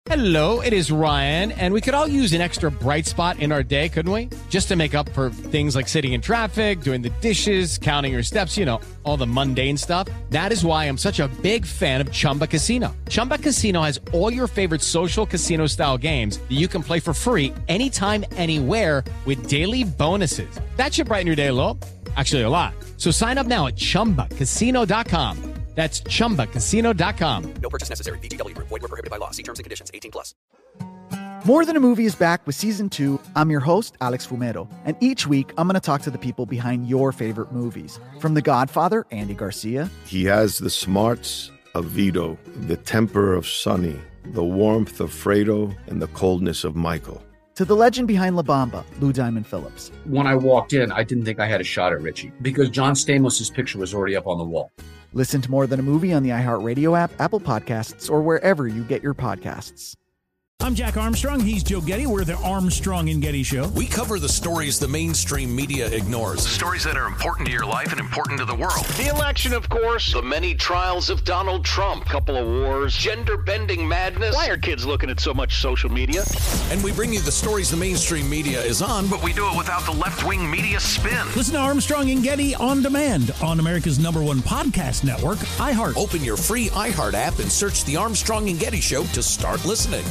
Hello, it is Ryan, and we could all use an extra bright spot in our day, couldn't we? Just to make up for things like sitting in traffic, doing the dishes, counting your steps, you know, all the mundane stuff. That is why I'm such a big fan of Chumba Casino. Chumba Casino has all your favorite social casino-style games that you can play for free anytime, anywhere with daily bonuses. That should brighten your day a little. Actually, a lot. So sign up now at ChumbaCasino.com. That's ChumbaCasino.com. No purchase necessary. VGW Group. Void where prohibited by law. See terms and conditions. 18+. More Than a Movie is back with Season 2. I'm your host, Alex Fumero. And each week, I'm going to talk to the people behind your favorite movies. From The Godfather, Andy Garcia. He has the smarts of Vito, the temper of Sonny, the warmth of Fredo, and the coldness of Michael. To the legend behind La Bamba, Lou Diamond Phillips. When I walked in, I didn't think I had a shot at Richie because John Stamos' picture was already up on the wall. Listen to More Than a Movie on the iHeartRadio app, Apple Podcasts, or wherever you get your podcasts. I'm Jack Armstrong. He's Joe Getty. We're the Armstrong and Getty Show. We cover the stories the mainstream media ignores. Stories that are important to your life and important to the world. The election, of course. The many trials of Donald Trump. Couple of wars. Gender-bending madness. Why are kids looking at so much social media? And we bring you the stories the mainstream media is on, but we do it without the left-wing media spin. Listen to Armstrong and Getty on demand on America's #1 podcast network, iHeart. Open your free iHeart app and search The Armstrong and Getty Show to start listening.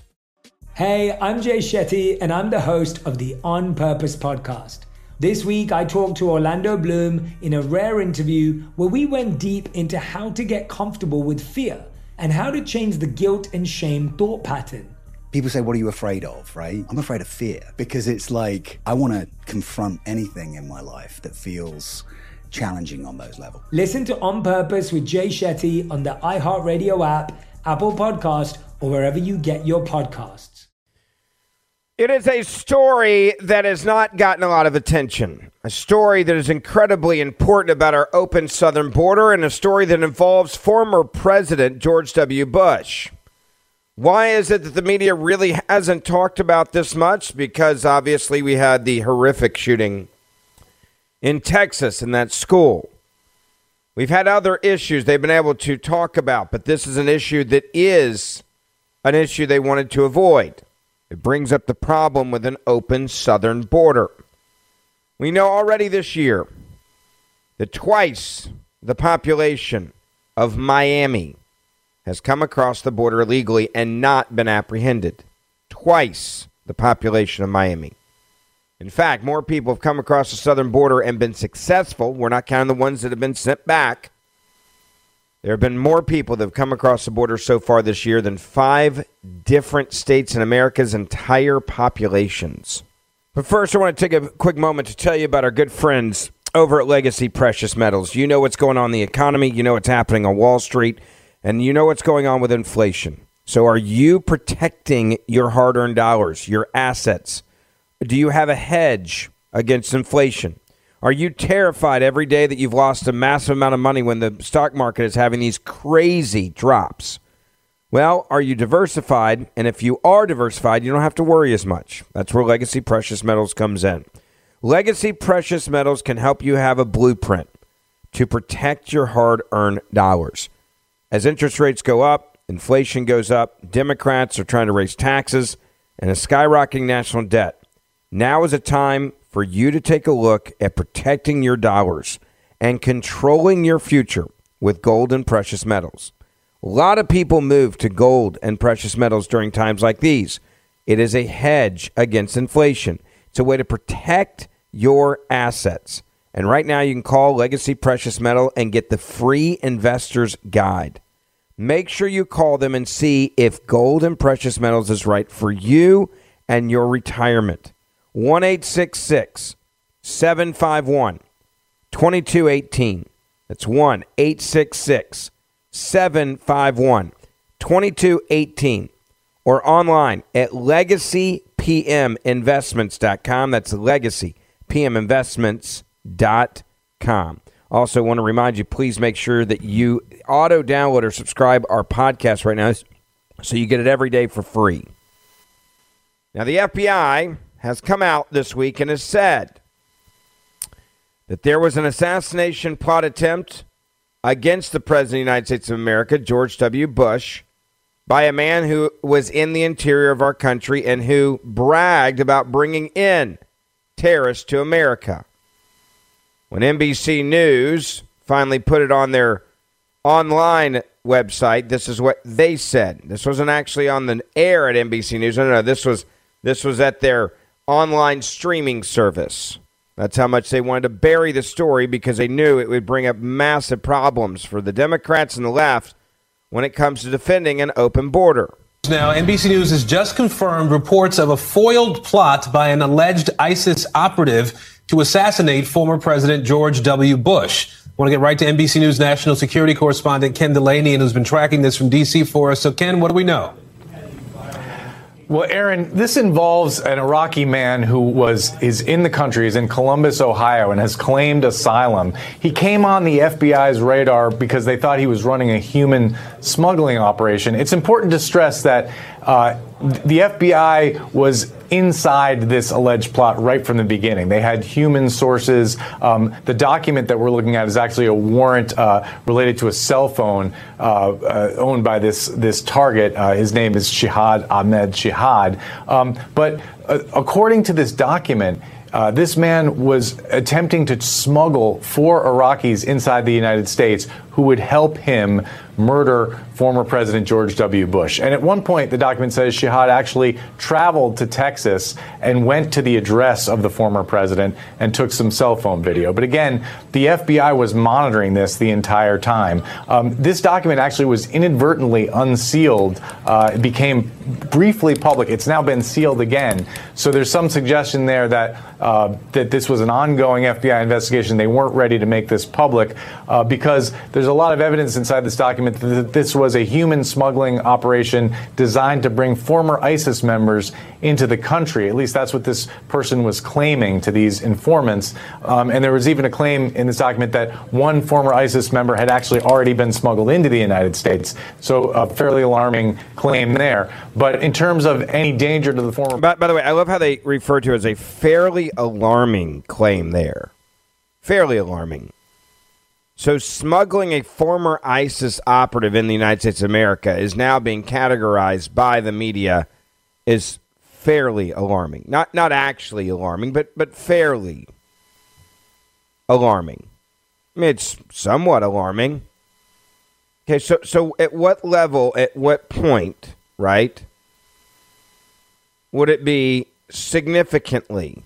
Hey, I'm Jay Shetty, and I'm the host of the On Purpose podcast. This week, I talked to Orlando Bloom in a rare interview where we went deep into how to get comfortable with fear and how to change the guilt and shame thought pattern. People say, what are you afraid of, right? I'm afraid of fear because it's like I want to confront anything in my life that feels challenging on those levels. Listen to On Purpose with Jay Shetty on the iHeartRadio app, Apple Podcast, or wherever you get your podcasts. It is a story that has not gotten a lot of attention. A story that is incredibly important about our open southern border, and a story that involves former President George W. Bush. Why is it that the media really hasn't talked about this much? Because obviously we had the horrific shooting in Texas in that school. We've had other issues they've been able to talk about, but this is an issue that is an issue they wanted to avoid. It brings up the problem with an open southern border. We know already this year that twice the population of Miami has come across the border illegally and not been apprehended. Twice the population of Miami. In fact, more people have come across the southern border and been successful. We're not counting the ones that have been sent back. There have been more people that have come across the border so far this year than 5 different states in America's entire populations. But first, I want to take a quick moment to tell you about our good friends over at Legacy Precious Metals. You know what's going on in the economy, you know what's happening on Wall Street, and you know what's going on with inflation. So are you protecting your hard-earned dollars, your assets? Do you have a hedge against inflation? Are you terrified every day that you've lost a massive amount of money when the stock market is having these crazy drops? Well, are you diversified? And if you are diversified, you don't have to worry as much. That's where Legacy Precious Metals comes in. Legacy Precious Metals can help you have a blueprint to protect your hard-earned dollars. As interest rates go up, inflation goes up, Democrats are trying to raise taxes, and a skyrocketing national debt. Now is a time for you to take a look at protecting your dollars and controlling your future with gold and precious metals. A lot of people move to gold and precious metals during times like these. It is a hedge against inflation. It's a way to protect your assets. And right now you can call Legacy Precious Metal and get the free investor's guide. Make sure you call them and see if gold and precious metals is right for you and your retirement. 1-866-751-2218. That's 1-866-751-2218. Or online at legacypminvestments.com. That's legacypminvestments.com. Also want to remind you, please make sure that you auto-download or subscribe our podcast right now so you get it every day for free. Now, the FBI has come out this week and has said that there was an assassination plot attempt against the President of the United States of America, George W. Bush, by a man who was in the interior of our country and who bragged about bringing in terrorists to America. When NBC News finally put it on their online website, this is what they said. This wasn't actually on the air at NBC News. No, this was at their online streaming service. That's how much they wanted to bury the story, because they knew it would bring up massive problems for the Democrats and the left when it comes to defending an open border. Now, NBC News has just confirmed reports of a foiled plot by an alleged ISIS operative to assassinate former President George W. Bush. I want to get right to NBC News national security correspondent Ken Delaney, and who's been tracking this from D.C. for us. So, Ken, what do we know? Well, Aaron, this involves an Iraqi man who is in the country, is in Columbus, Ohio, and has claimed asylum. He came on the FBI's radar because they thought he was running a human smuggling operation. It's important to stress that the FBI was inside this alleged plot right from the beginning. They had human sources. The document that we're looking at is actually a warrant related to a cell phone owned by this target. His name is Shihad Ahmed Shihad. But according to this document, this man was attempting to smuggle 4 Iraqis inside the United States who would help him murder former President George W. Bush. And at one point, the document says Shihad actually traveled to Texas and went to the address of the former president and took some cell phone video. But again, the FBI was monitoring this the entire time. This document actually was inadvertently unsealed. It became briefly public. It's now been sealed again. So there's some suggestion there that that this was an ongoing FBI investigation. They weren't ready to make this public because there's a lot of evidence inside this document that this was a human smuggling operation designed to bring former ISIS members into the country. At least that's what this person was claiming to these informants. And there was even a claim in this document that one former ISIS member had actually already been smuggled into the United States. So a fairly alarming claim there. But in terms of any danger to the former... By the way, I love how they refer to it as a fairly alarming claim there. Fairly alarming. So smuggling a former ISIS operative in the United States of America is now being categorized by the media as fairly alarming. Not actually alarming, but fairly alarming. I mean, it's somewhat alarming. Okay, so at what level, at what point, right, would it be significantly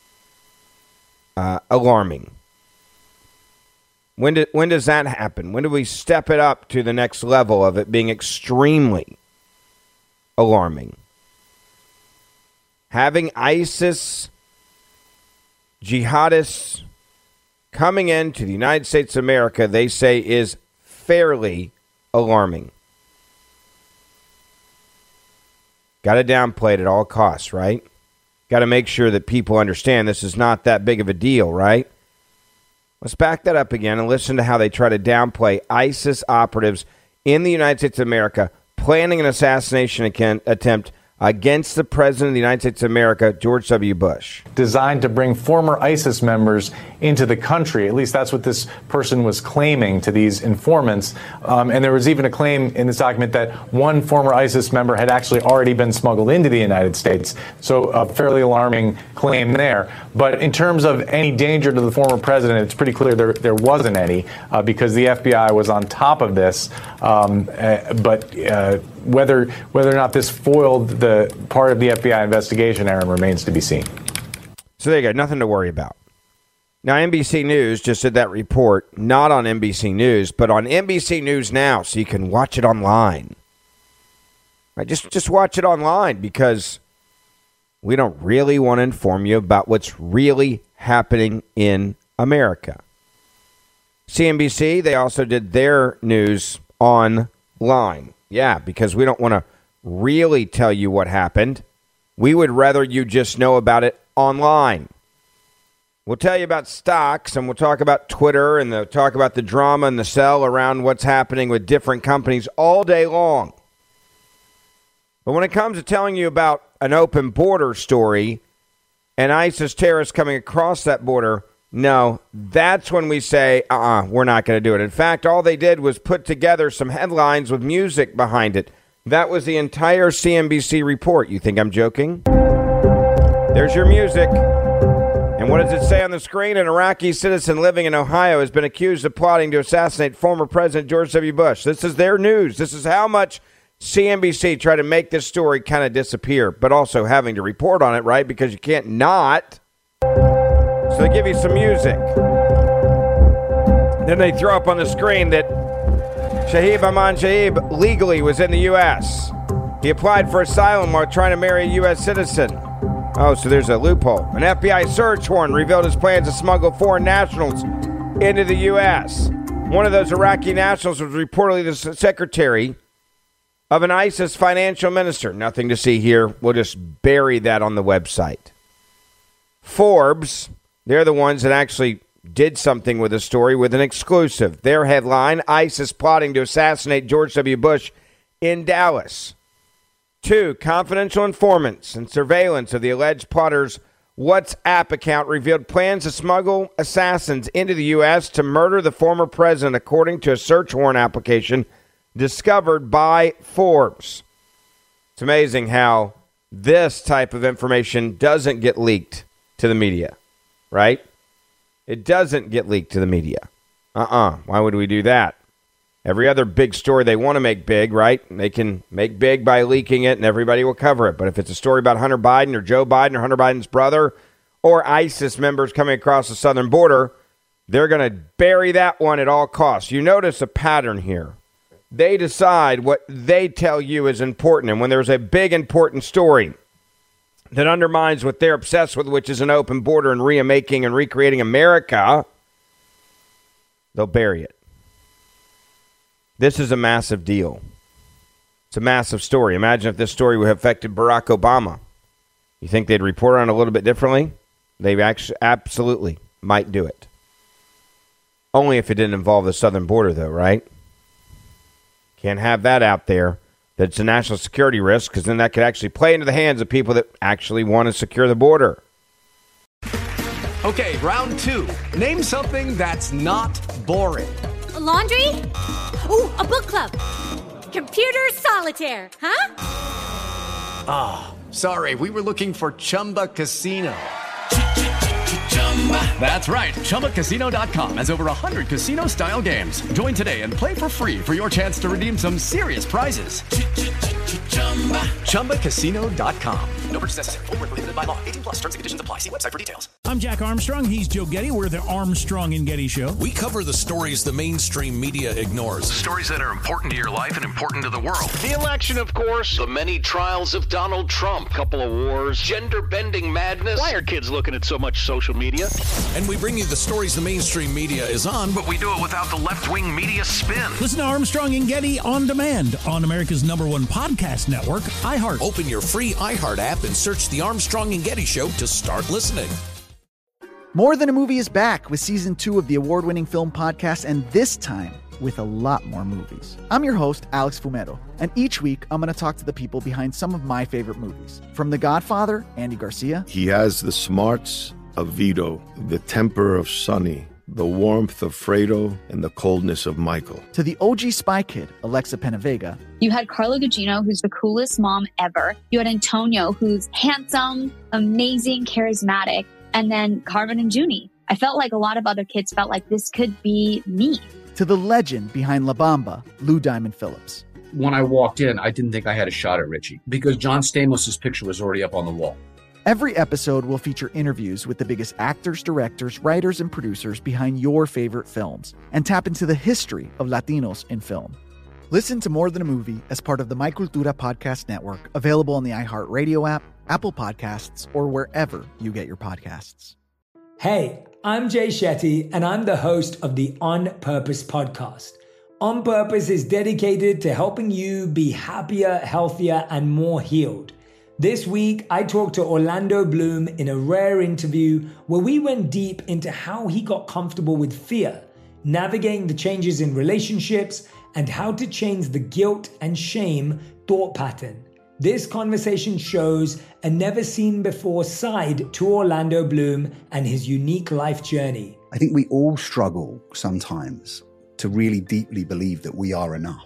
alarming? When does that happen? When do we step it up to the next level of it being extremely alarming? Having ISIS jihadists coming into the United States of America, they say, is fairly alarming. Got to downplay it at all costs, right? Got to make sure that people understand this is not that big of a deal, right? Let's back that up again and listen to how they try to downplay ISIS operatives in the United States of America planning an assassination attempt against the President of the United States of America, George W. Bush. Designed to bring former ISIS members into the country. At least that's what this person was claiming to these informants. And there was even a claim in this document that one former ISIS member had actually already been smuggled into the United States. So a fairly alarming claim there. But in terms of any danger to the former president, it's pretty clear there wasn't any because the FBI was on top of this. But whether or not this foiled the part of the FBI investigation, Aaron, remains to be seen. So there you go. Nothing to worry about. Now, NBC News just did that report, not on NBC News, but on NBC News Now, so you can watch it online. Right, just watch it online because we don't really want to inform you about what's really happening in America. CNBC, they also did their news online. Yeah, because we don't want to really tell you what happened. We would rather you just know about it online. We'll tell you about stocks, and we'll talk about Twitter, and they'll talk about the drama and the sell around what's happening with different companies all day long. But when it comes to telling you about an open border story and ISIS terrorists coming across that border, no, that's when we say, we're not going to do it. In fact, all they did was put together some headlines with music behind it. That was the entire CNBC report. You think I'm joking? There's your music. And what does it say on the screen? An Iraqi citizen living in Ohio has been accused of plotting to assassinate former President George W. Bush. This is their news. This is how much CNBC tried to make this story kind of disappear, but also having to report on it, right? Because you can't not. So they give you some music. Then they throw up on the screen that Shahib Aman Shahib legally was in the U.S. He applied for asylum while trying to marry a U.S. citizen. Oh, so there's a loophole. An FBI search warrant revealed his plans to smuggle foreign nationals into the U.S. One of those Iraqi nationals was reportedly the secretary of an ISIS financial minister. Nothing to see here. We'll just bury that on the website. Forbes, they're the ones that actually did something with the story with an exclusive. Their headline, ISIS plotting to assassinate George W. Bush in Dallas. 2, confidential informants and surveillance of the alleged plotter's WhatsApp account revealed plans to smuggle assassins into the U.S. to murder the former president, according to a search warrant application discovered by Forbes. It's amazing how this type of information doesn't get leaked to the media, right? It doesn't get leaked to the media. Why would we do that? Every other big story they want to make big, right? They can make big by leaking it and everybody will cover it. But if it's a story about Hunter Biden or Joe Biden or Hunter Biden's brother or ISIS members coming across the southern border, they're going to bury that one at all costs. You notice a pattern here. They decide what they tell you is important. And when there's a big, important story that undermines what they're obsessed with, which is an open border and remaking and recreating America, they'll bury it. This is a massive deal. It's a massive story. Imagine if this story would have affected Barack Obama. You think they'd report on it a little bit differently? They actually absolutely might do it. Only if it didn't involve the southern border, though, right? Can't have that out there. That's a national security risk, because then that could actually play into the hands of people that actually want to secure the border. Okay, round 2. Name something that's not boring. A laundry? Ooh, a book club. Computer solitaire, huh? Ah, oh, sorry, we were looking for Chumba Casino. That's right, ChumbaCasino.com has over 100 casino-style games. Join today and play for free for your chance to redeem some serious prizes. ChumbaCasino.com. No purchase necessary. Void where prohibited by law. 18+ terms and conditions apply. See website for details. I'm Jack Armstrong. He's Joe Getty. We're the Armstrong and Getty Show. We cover the stories the mainstream media ignores. Stories that are important to your life and important to the world. The election, of course. The many trials of Donald Trump. Couple of wars. Gender-bending madness. Why are kids looking at so much social media? And we bring you the stories the mainstream media is on, but we do it without the left-wing media spin. Listen to Armstrong and Getty on demand on America's #1 podcast network, iHeart. Open your free iHeart app and search the Armstrong and Getty Show to start listening. More Than a Movie is back with season 2 of the award-winning film podcast, and this time with a lot more movies. I'm your host, Alex Fumero, and each week I'm going to talk to the people behind some of my favorite movies. From The Godfather, Andy Garcia. He has the smarts of Vito, the temper of Sonny, the warmth of Fredo, and the coldness of Michael. To the OG Spy Kid, Alexa Penavega. You had Carla Gugino, who's the coolest mom ever. You had Antonio, who's handsome, amazing, charismatic. And then Carmen and Junie. I felt like a lot of other kids felt like this could be me. To the legend behind La Bamba, Lou Diamond Phillips. When I walked in, I didn't think I had a shot at Richie because John Stamos' picture was already up on the wall. Every episode will feature interviews with the biggest actors, directors, writers, and producers behind your favorite films and tap into the history of Latinos in film. Listen to More Than a Movie as part of the My Cultura podcast network, available on the iHeartRadio app, Apple Podcasts, or wherever you get your podcasts. Hey, I'm Jay Shetty, and I'm the host of the On Purpose podcast. On Purpose is dedicated to helping you be happier, healthier, and more healed. This week, I talked to Orlando Bloom in a rare interview where we went deep into how he got comfortable with fear, navigating the changes in relationships, and how to change the guilt and shame thought pattern. This conversation shows a never-seen-before side to Orlando Bloom and his unique life journey. I think we all struggle sometimes to really deeply believe that we are enough,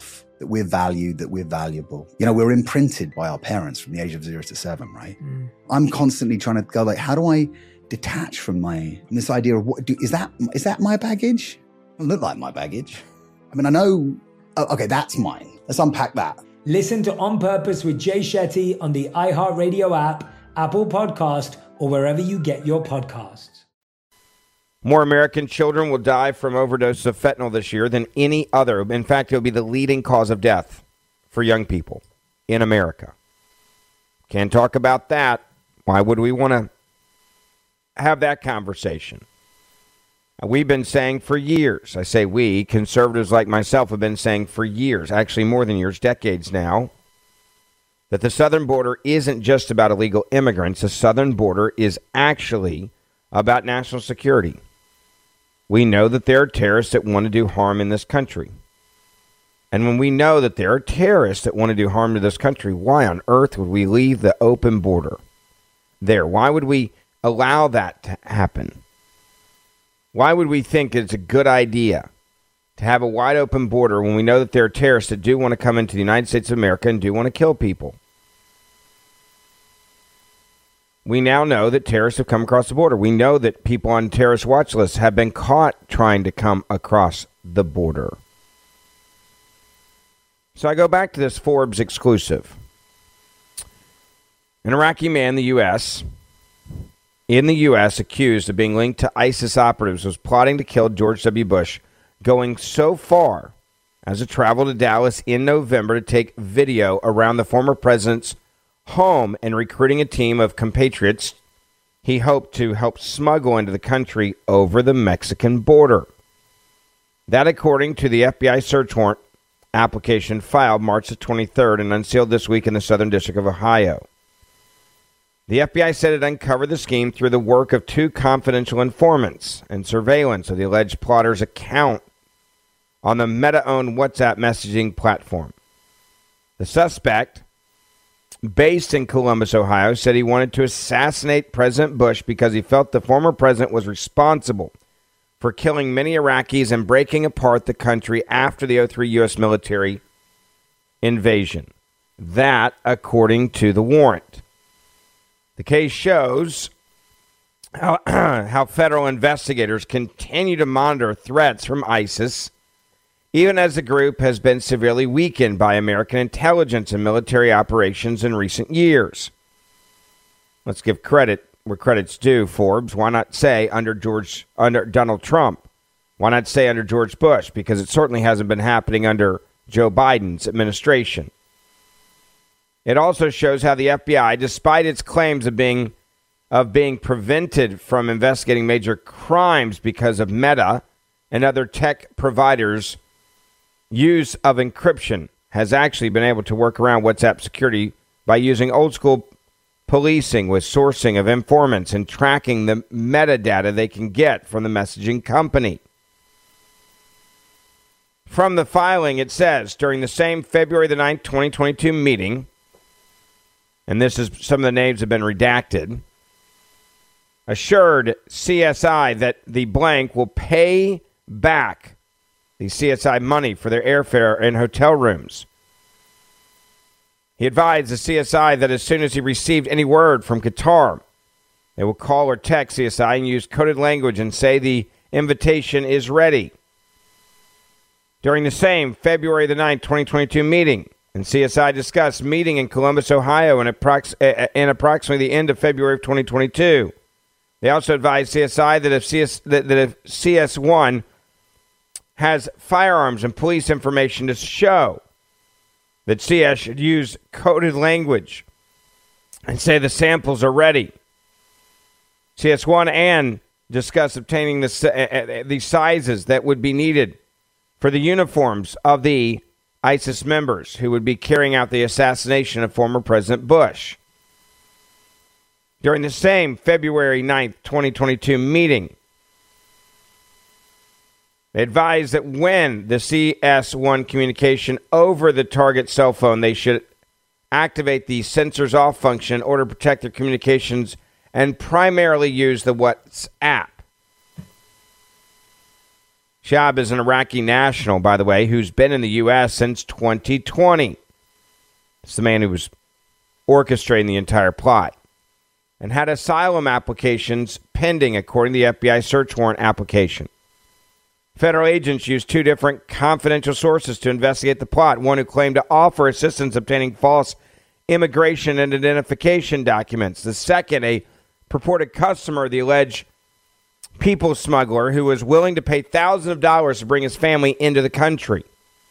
that we're valued, that we're valuable. You know, we're imprinted by our parents from the age of 0 to 7, right? I'm constantly trying to go like, how do I detach from this idea of is that my baggage? It doesn't look like my baggage. I mean, I know, okay, that's mine. Let's unpack that. Listen to On Purpose with Jay Shetty on the iHeartRadio app, Apple Podcast, or wherever you get your podcasts. More American children will die from overdoses of fentanyl this year than any other. In fact, it will be the leading cause of death for young people in America. Can't talk about that. Why would we want to have that conversation? We've been saying for years, I say we, conservatives like myself have been saying for years, actually more than years, decades now, that the southern border isn't just about illegal immigrants. The southern border is actually about national security. We know that there are terrorists that want to do harm in this country. And when we know that there are terrorists that want to do harm to this country, why on earth would we leave the open border there? Why would we allow that to happen? Why would we think it's a good idea to have a wide open border when we know that there are terrorists that do want to come into the United States of America and do want to kill people? We now know that terrorists have come across the border. We know that people on terrorist watch lists have been caught trying to come across the border. So I go back to this Forbes exclusive. An Iraqi man in the U.S. accused of being linked to ISIS operatives was plotting to kill George W. Bush, going so far as to travel to Dallas in November to take video around the former president's home and recruiting a team of compatriots he hoped to help smuggle into the country over the Mexican border. That, according to the FBI search warrant application filed March the 23rd and unsealed this week in the Southern District of Ohio. The FBI said it uncovered the scheme through the work of 2 confidential informants and surveillance of the alleged plotter's account on the Meta-owned WhatsApp messaging platform. The suspect, based in Columbus, Ohio, said he wanted to assassinate President Bush because he felt the former president was responsible for killing many Iraqis and breaking apart the country after the 2003 U.S. military invasion. That, according to the warrant. The case shows how federal investigators continue to monitor threats from ISIS, even as the group has been severely weakened by American intelligence and military operations in recent years. Let's give credit where credit's due, Forbes. Why not say under Donald Trump? Why not say under George Bush? Because it certainly hasn't been happening under Joe Biden's administration. It also shows how the FBI, despite its claims of being prevented from investigating major crimes because of Meta and other tech providers' use of encryption, has actually been able to work around WhatsApp security by using old school policing with sourcing of informants and tracking the metadata they can get from the messaging company. From the filing, it says, during the same February the 9th, 2022 meeting, and this is some of the names have been redacted, assured CSI that the blank will pay back the CSI money for their airfare and hotel rooms. He advised the CSI that as soon as he received any word from Qatar, they will call or text CSI and use coded language and say the invitation is ready. During the same February the 9th, 2022 meeting, and CSI discussed meeting in Columbus, Ohio in approximately the end of February of 2022. They also advised CSI that if CS1 has firearms and police information to show, that CS should use coded language and say the samples are ready. CS1 and discuss obtaining the sizes that would be needed for the uniforms of the ISIS members who would be carrying out the assassination of former President Bush. During the same February 9th, 2022 meeting, they advised that when the CS1 communication over the target cell phone, they should activate the sensors off function in order to protect their communications and primarily use the WhatsApp. Shahab is an Iraqi national, by the way, who's been in the U.S. since 2020. It's the man who was orchestrating the entire plot and had asylum applications pending, according to the FBI search warrant application. Federal agents used two different confidential sources to investigate the plot, one who claimed to offer assistance obtaining false immigration and identification documents. The second, a purported customer of the alleged people smuggler who was willing to pay thousands of dollars to bring his family into the country.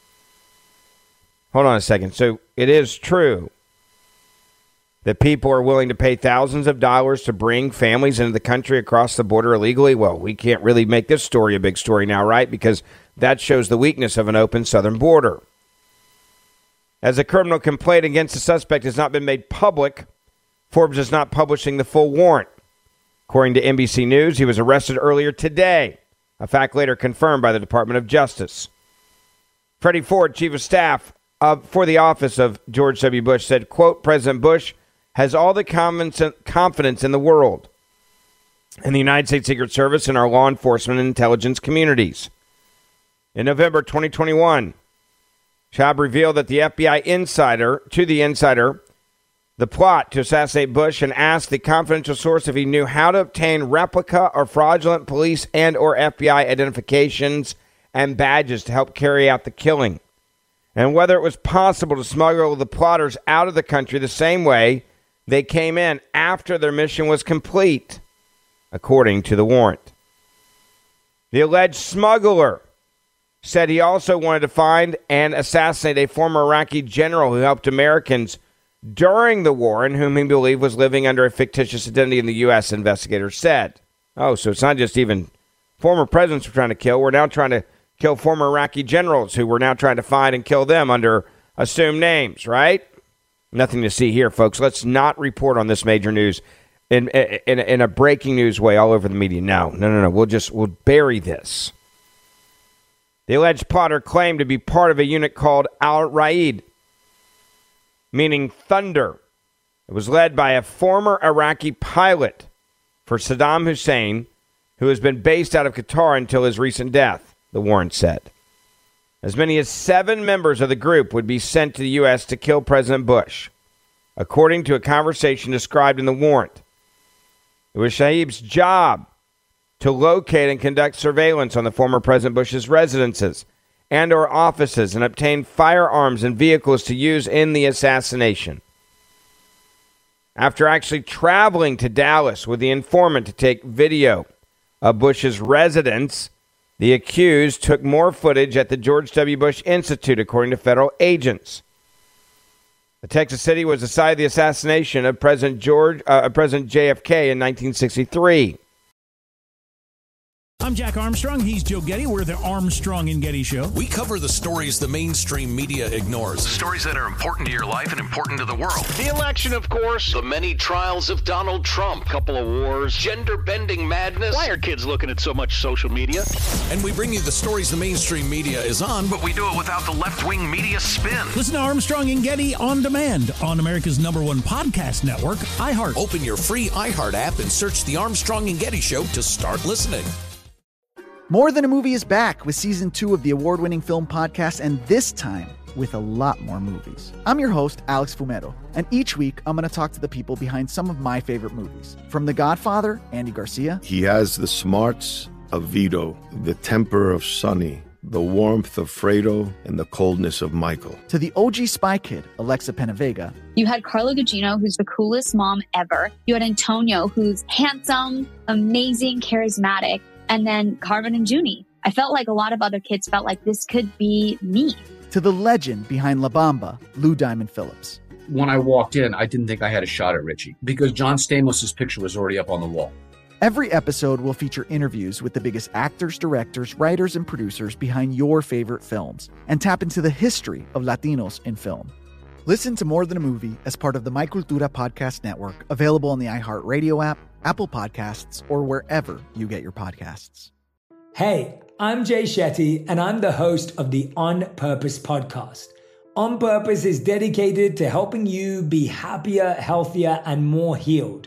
Hold on a second. So it is true that people are willing to pay thousands of dollars to bring families into the country across the border illegally? Well, we can't really make this story a big story now, right? Because that shows the weakness of an open southern border. As a criminal complaint against the suspect has not been made public, Forbes is not publishing the full warrant. According to NBC News, he was arrested earlier today, a fact later confirmed by the Department of Justice. Freddie Ford, chief of staff for the office of George W. Bush, said, quote, President Bush has all the confidence in the world in the United States Secret Service and our law enforcement and intelligence communities. In November 2021, Shahab revealed that the FBI insider, the plot to assassinate Bush, and asked the confidential source if he knew how to obtain replica or fraudulent police and or FBI identifications and badges to help carry out the killing, and whether it was possible to smuggle the plotters out of the country the same way they came in after their mission was complete, according to the warrant. The alleged smuggler said he also wanted to find and assassinate a former Iraqi general who helped Americans during the war and whom he believed was living under a fictitious identity in the U.S., investigators said. Oh, so it's not just even former presidents we're trying to kill. We're now trying to kill former Iraqi generals who we're now trying to find and kill them under assumed names, right? Nothing to see here, folks. Let's not report on this major news in a breaking news way all over the media. No. We'll bury this. The alleged plotter claimed to be part of a unit called Al-Raid, meaning thunder. It was led by a former Iraqi pilot for Saddam Hussein, who has been based out of Qatar until his recent death, the warrant said. As many as 7 members of the group would be sent to the U.S. to kill President Bush, according to a conversation described in the warrant. It was Shahab's job to locate and conduct surveillance on the former President Bush's residences and or offices and obtain firearms and vehicles to use in the assassination. After actually traveling to Dallas with the informant to take video of Bush's residence, the accused took more footage at the George W. Bush Institute, according to federal agents. The Texas City was the site of the assassination of President JFK in 1963. I'm Jack Armstrong. He's Joe Getty. We're the Armstrong and Getty Show. We cover the stories the mainstream media ignores. Stories that are important to your life and important to the world. The election, of course. The many trials of Donald Trump. Couple of wars. Gender-bending madness. Why are kids looking at so much social media? And we bring you the stories the mainstream media is on, But we do it without the left-wing media spin. Listen to Armstrong and Getty on demand on America's #1 podcast network, iHeart. Open your free iHeart app and search The Armstrong and Getty Show to start listening. More Than a Movie is back with season 2 of the award-winning film podcast, and this time with a lot more movies. I'm your host, Alex Fumero, and each week I'm going to talk to the people behind some of my favorite movies. From The Godfather, Andy Garcia. He has the smarts of Vito, the temper of Sonny, the warmth of Fredo, and the coldness of Michael. To the OG Spy Kid, Alexa Penavega. You had Carla Gugino, who's the coolest mom ever. You had Antonio, who's handsome, amazing, charismatic. And then Carmen and Junie. I felt like a lot of other kids felt like this could be me. To the legend behind La Bamba, Lou Diamond Phillips. When I walked in, I didn't think I had a shot at Richie because John Stamos' picture was already up on the wall. Every episode will feature interviews with the biggest actors, directors, writers, and producers behind your favorite films and tap into the history of Latinos in film. Listen to More Than a Movie as part of the My Cultura podcast network, available on the iHeartRadio app, Apple Podcasts, or wherever you get your podcasts. Hey, I'm Jay Shetty, and I'm the host of the On Purpose podcast. On Purpose is dedicated to helping you be happier, healthier, and more healed.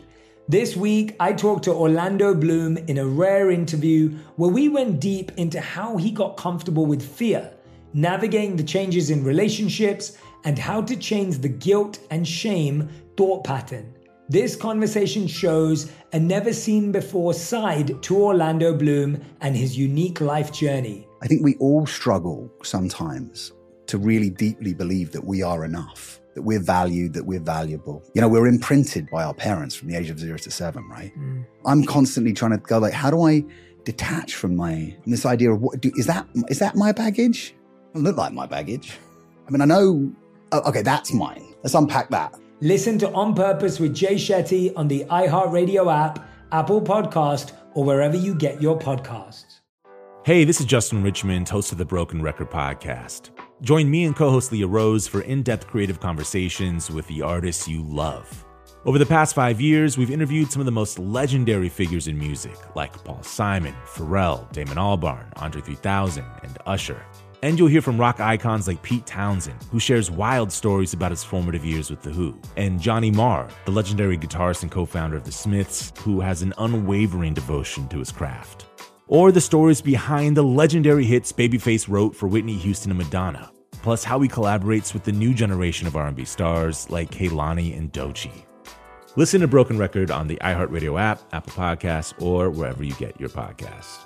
This week, I talked to Orlando Bloom in a rare interview where we went deep into how he got comfortable with fear, navigating the changes in relationships, and how to change the guilt and shame thought pattern. This conversation shows a never-seen-before side to Orlando Bloom and his unique life journey. I think we all struggle sometimes to really deeply believe that we are enough, that we're valued, that we're valuable. You know, we're imprinted by our parents from the age of 0 to 7, right? I'm constantly trying to go like, how do I detach from this idea of is that my baggage? It doesn't look like my baggage. I mean, I know, okay, that's mine. Let's unpack that. Listen to On Purpose with Jay Shetty on the iHeartRadio app, Apple Podcast, or wherever you get your podcasts. Hey, this is Justin Richmond, host of the Broken Record Podcast. Join me and co-host Leah Rose for in-depth creative conversations with the artists you love. Over the past 5 years, we've interviewed some of the most legendary figures in music, like Paul Simon, Pharrell, Damon Albarn, Andre 3000, and Usher. And you'll hear from rock icons like Pete Townsend, who shares wild stories about his formative years with The Who, and Johnny Marr, the legendary guitarist and co-founder of The Smiths, who has an unwavering devotion to his craft. Or the stories behind the legendary hits Babyface wrote for Whitney Houston and Madonna, plus how he collaborates with the new generation of R&B stars like Kehlani and Doechii. Listen to Broken Record on the iHeartRadio app, Apple Podcasts, or wherever you get your podcasts.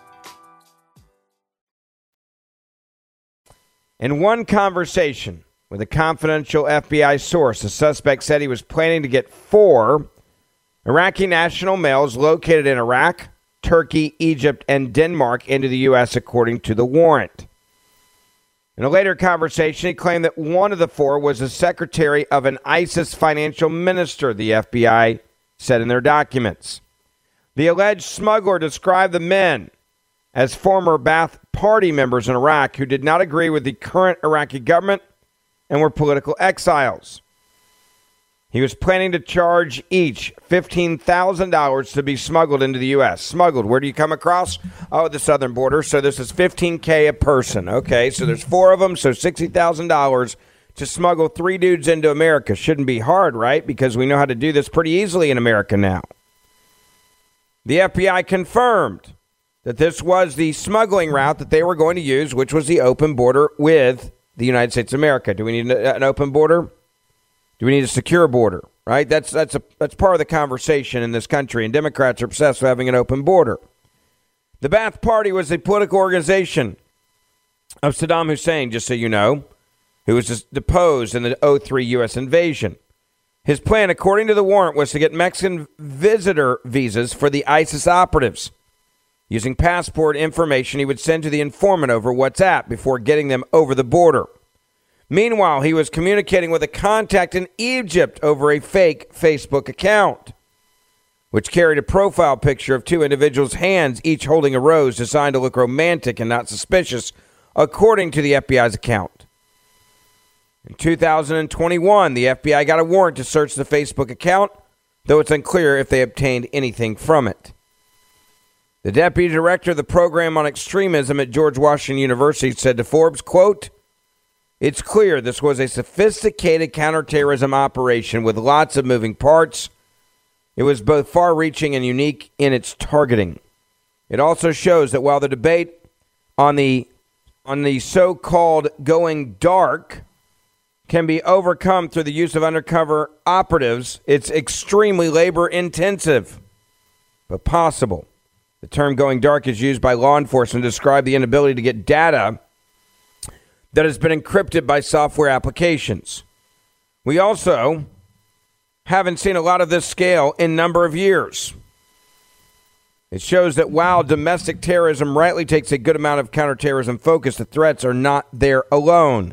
In one conversation with a confidential FBI source, the suspect said he was planning to get 4 Iraqi national males located in Iraq, Turkey, Egypt, and Denmark into the U.S., according to the warrant. In a later conversation, he claimed that one of the 4 was the secretary of an ISIS financial minister, the FBI said in their documents. The alleged smuggler described the men as former Ba'ath Party members in Iraq who did not agree with the current Iraqi government and were political exiles. He was planning to charge each $15,000 to be smuggled into the U.S. Smuggled, where do you come across? Oh, the southern border. So this is $15,000 a person. Okay, so there's 4 of them, so $60,000 to smuggle 3 dudes into America. Shouldn't be hard, right? Because we know how to do this pretty easily in America now. The FBI confirmed that this was the smuggling route that they were going to use, which was the open border with the United States of America. Do we need an open border? Do we need a secure border? Right? That's part of the conversation in this country, and Democrats are obsessed with having an open border. The Ba'ath Party was a political organization of Saddam Hussein, just so you know, who was just deposed in the 2003 U.S. invasion. His plan, according to the warrant, was to get Mexican visitor visas for the ISIS operatives. Using passport information he would send to the informant over WhatsApp before getting them over the border. Meanwhile, he was communicating with a contact in Egypt over a fake Facebook account, which carried a profile picture of 2 individuals' hands, each holding a rose designed to look romantic and not suspicious, according to the FBI's account. In 2021, the FBI got a warrant to search the Facebook account, though it's unclear if they obtained anything from it. The deputy director of the program on extremism at George Washington University said to Forbes, quote, "It's clear this was a sophisticated counterterrorism operation with lots of moving parts. It was both far-reaching and unique in its targeting. It also shows that while the debate on the so-called going dark can be overcome through the use of undercover operatives, it's extremely labor-intensive, but possible. The term going dark is used by law enforcement to describe the inability to get data that has been encrypted by software applications. We also haven't seen a lot of this scale in a number of years. It shows that while domestic terrorism rightly takes a good amount of counterterrorism focus, the threats are not there alone.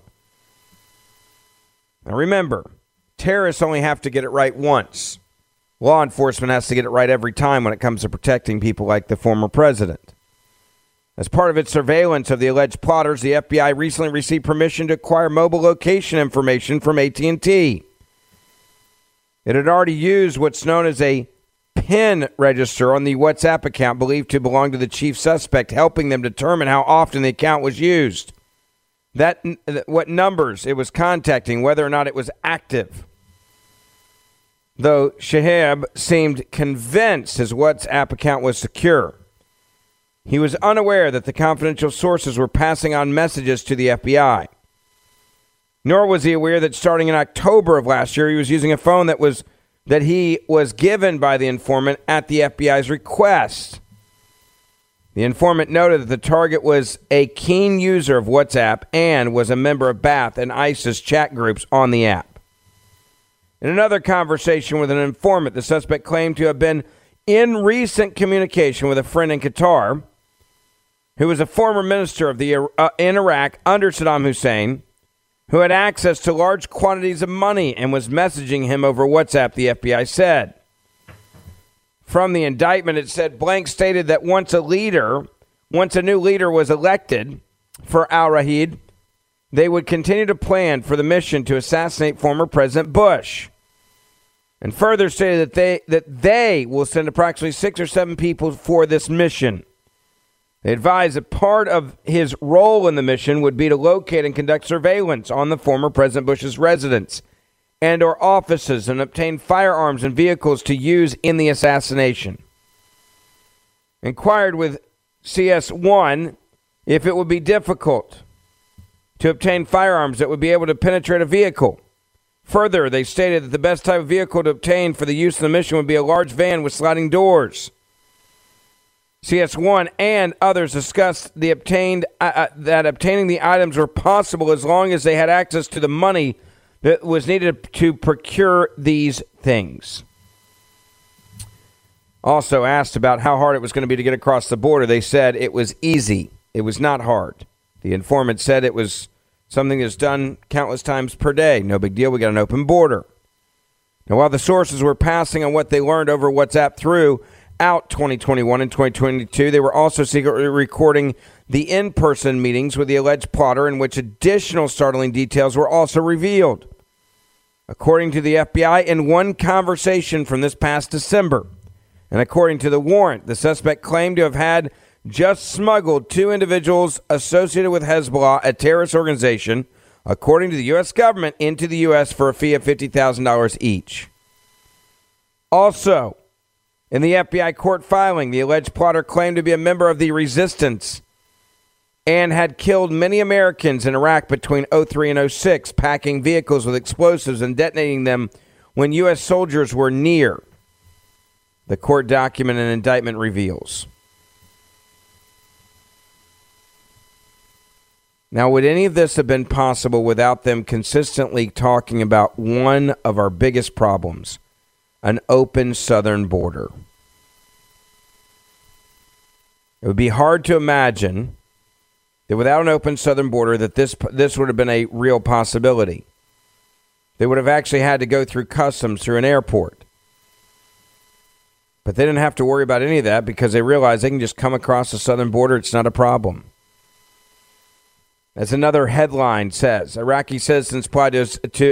Now remember, terrorists only have to get it right once. Law enforcement has to get it right every time when it comes to protecting people like the former president. As part of its surveillance of the alleged plotters, the FBI recently received permission to acquire mobile location information from AT&T. It had already used what's known as a PIN register on the WhatsApp account believed to belong to the chief suspect, helping them determine how often the account was used, what numbers it was contacting, whether or not it was active. though Shihab seemed convinced his WhatsApp account was secure. He was unaware that the confidential sources were passing on messages to the FBI. Nor was he aware that starting in October of last year, he was using a phone that he was given by the informant at the FBI's request. The informant noted that the target was a keen user of WhatsApp and was a member of Ba'ath and ISIS chat groups on the app. In another conversation with an informant, the suspect claimed to have been in recent communication with a friend in Qatar who was a former minister of in Iraq under Saddam Hussein, who had access to large quantities of money and was messaging him over WhatsApp, the FBI said. From the indictment, it said Blank stated that once a new leader was elected for Al-Rahid, they would continue to plan for the mission to assassinate former President Bush. And further stated that they will send approximately 6 or 7 people for this mission. They advised that part of his role in the mission would be to locate and conduct surveillance on the former President Bush's residence and or offices and obtain firearms and vehicles to use in the assassination. Inquired with CS1 if it would be difficult to obtain firearms that would be able to penetrate a vehicle. Further, they stated that the best type of vehicle to obtain for the use of the mission would be a large van with sliding doors. CS1 and others discussed that obtaining the items were possible as long as they had access to the money that was needed to procure these things. Also asked about how hard it was going to be to get across the border, they said it was easy. It was not hard. The informant said it was something that's done countless times per day. No big deal. We got an open border. Now, while the sources were passing on what they learned over WhatsApp throughout 2021 and 2022, they were also secretly recording the in-person meetings with the alleged plotter, in which additional startling details were also revealed. According to the FBI, in one conversation from this past December, and according to the warrant, the suspect claimed to have had just smuggled 2 individuals associated with Hezbollah, a terrorist organization, according to the U.S. government, into the U.S. for a fee of $50,000 each. Also, in the FBI court filing, the alleged plotter claimed to be a member of the resistance and had killed many Americans in Iraq between 2003 and 2006, packing vehicles with explosives and detonating them when U.S. soldiers were near. The court document and indictment reveals. Now, would any of this have been possible without them consistently talking about one of our biggest problems, an open southern border? It would be hard to imagine that without an open southern border that this would have been a real possibility. They would have actually had to go through customs through an airport. But they didn't have to worry about any of that because they realized they can just come across the southern border. It's not a problem. As another headline says, Iraqi citizens plotted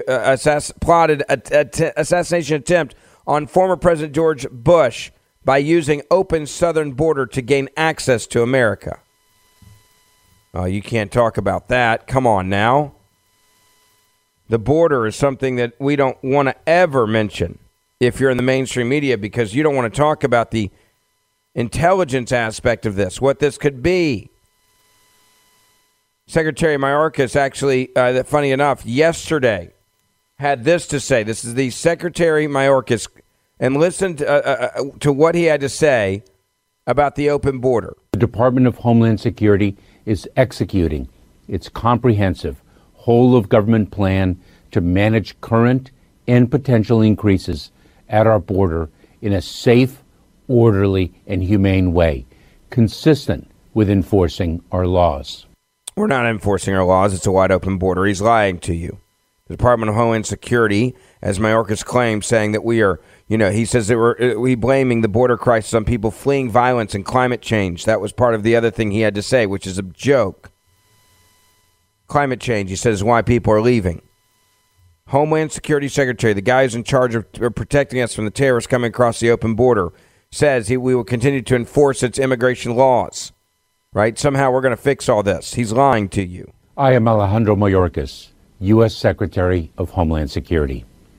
assassination attempt on former President George Bush by using open southern border to gain access to America. Oh, you can't talk about that. Come on now. The border is something that we don't want to ever mention if you're in the mainstream media because you don't want to talk about the intelligence aspect of this, what this could be. Secretary Mayorkas actually, funny enough, yesterday had this to say. This is the Secretary Mayorkas, and listen to what he had to say about the open border. The Department of Homeland Security is executing its comprehensive whole-of-government plan to manage current and potential increases at our border in a safe, orderly, and humane way, consistent with enforcing our laws. We're not enforcing our laws. It's a wide-open border. He's lying to you. The Department of Homeland Security, as Mayorkas claims, saying that we are, he says that we blaming the border crisis on people fleeing violence and climate change. That was part of the other thing he had to say, which is a joke. Climate change, he says, is why people are leaving. Homeland Security Secretary, the guy who's in charge of protecting us from the terrorists coming across the open border, says we will continue to enforce its immigration laws. Right? Somehow we're going to fix all this. He's lying to you. I am Alejandro Mayorkas, U.S. Secretary of Homeland Security.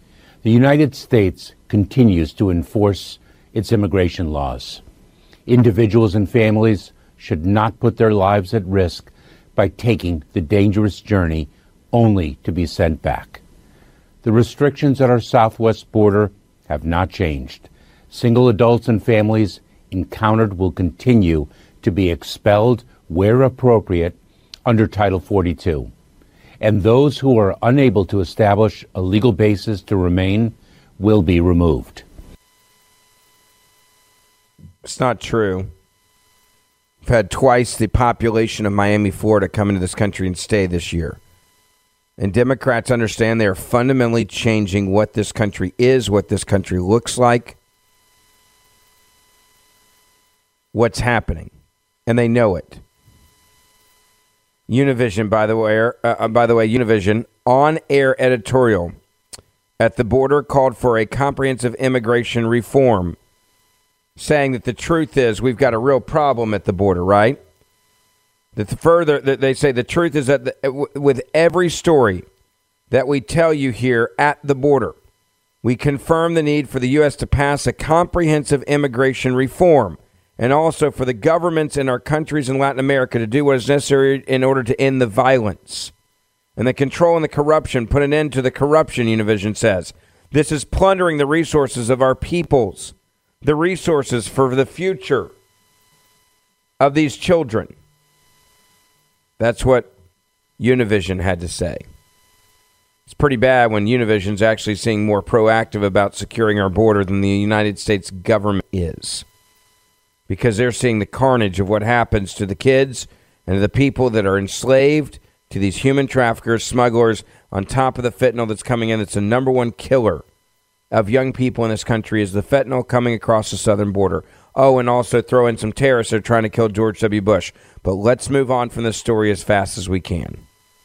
The United States continues to enforce its immigration laws. Individuals and families should not put their lives at risk by taking the dangerous journey only to be sent back. The restrictions at our southwest border have not changed. Single adults and families encountered will continue to be expelled where appropriate under Title 42. And those who are unable to establish a legal basis to remain will be removed. It's not true. We've had twice the population of Miami, Florida come into this country and stay this year. And Democrats understand they are fundamentally changing what this country is, what this country looks like, what's happening. And they know it. Univision, by the way, Univision on-air editorial at the border called for a comprehensive immigration reform, saying that the truth is we've got a real problem at the border, right? They say the truth is that with every story that we tell you here at the border, we confirm the need for the U.S. to pass a comprehensive immigration reform, and also for the governments in our countries in Latin America to do what is necessary in order to end the violence and the control and the corruption, put an end to the corruption, Univision says. This is plundering the resources of our peoples, the resources for the future of these children. That's what Univision had to say. It's pretty bad when Univision's actually seeing more proactive about securing our border than the United States government is, because they're seeing the carnage of what happens to the kids and to the people that are enslaved to these human traffickers, smugglers, on top of the fentanyl that's coming in. That's the number one killer of young people in this country, is the fentanyl coming across the southern border. Oh, and also throw in some terrorists that are trying to kill George W. Bush. But let's move on from this story as fast as we can.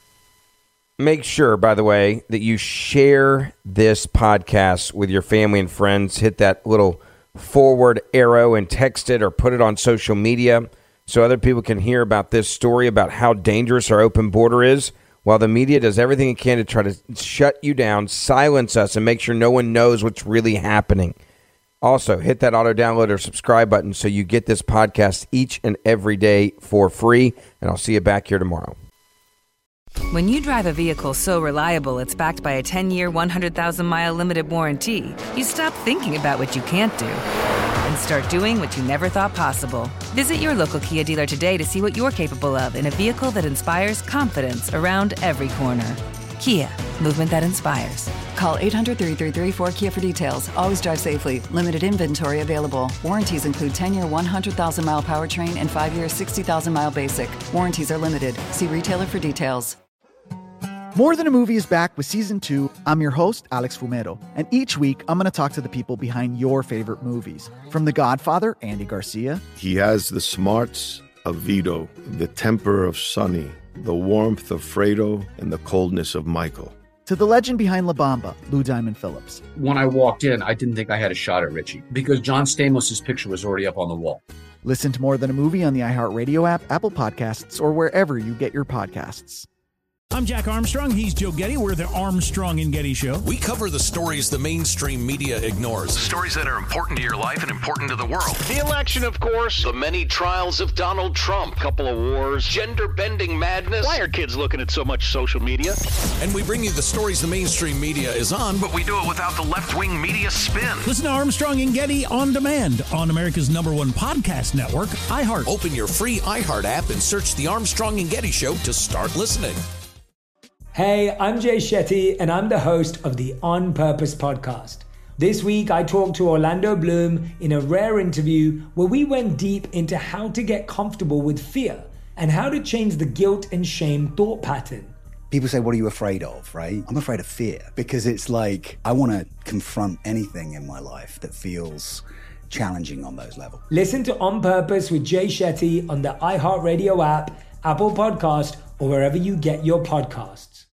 Make sure, by the way, that you share this podcast with your family and friends. Hit that little forward arrow and text it or put it on social media so other people can hear about this story, about how dangerous our open border is, while the media does everything it can to try to shut you down, silence us, and make sure no one knows what's really happening. Also, hit that auto download or subscribe button so you get this podcast each and every day for free, and I'll see you back here tomorrow. When you drive a vehicle so reliable it's backed by a 10-year, 100,000-mile limited warranty, you stop thinking about what you can't do and start doing what you never thought possible. Visit your local Kia dealer today to see what you're capable of in a vehicle that inspires confidence around every corner. Kia, movement that inspires. Call 800-333-4KIA for details. Always drive safely. Limited inventory available. Warranties include 10-year 100,000-mile powertrain and 5-year 60,000-mile basic. Warranties are limited. See retailer for details. More Than a Movie is back with Season 2. I'm your host, Alex Fumero, and each week I'm going to talk to the people behind your favorite movies. From The Godfather, Andy Garcia. He has the smarts of Vito, the temper of Sonny, the warmth of Fredo, and the coldness of Michael. To the legend behind La Bamba, Lou Diamond Phillips. When I walked in, I didn't think I had a shot at Richie because John Stamos' picture was already up on the wall. Listen to More Than a Movie on the iHeartRadio app, Apple Podcasts, or wherever you get your podcasts. I'm Jack Armstrong. He's Joe Getty. We're the Armstrong and Getty Show. We cover the stories the mainstream media ignores. Stories that are important to your life and important to the world. The election, of course. The many trials of Donald Trump. Couple of wars. Gender-bending madness. Why are kids looking at so much social media? And we bring you the stories the mainstream media is on, But we do it without the left-wing media spin. Listen to Armstrong and Getty on demand on America's #1 podcast network, iHeart. Open your free iHeart app and search The Armstrong and Getty Show to start listening. Hey, I'm Jay Shetty, and I'm the host of the On Purpose podcast. This week, I talked to Orlando Bloom in a rare interview where we went deep into how to get comfortable with fear and how to change the guilt and shame thought pattern. People say, what are you afraid of, right? I'm afraid of fear because it's like I want to confront anything in my life that feels challenging on those levels. Listen to On Purpose with Jay Shetty on the iHeartRadio app, Apple Podcast, or wherever you get your podcasts.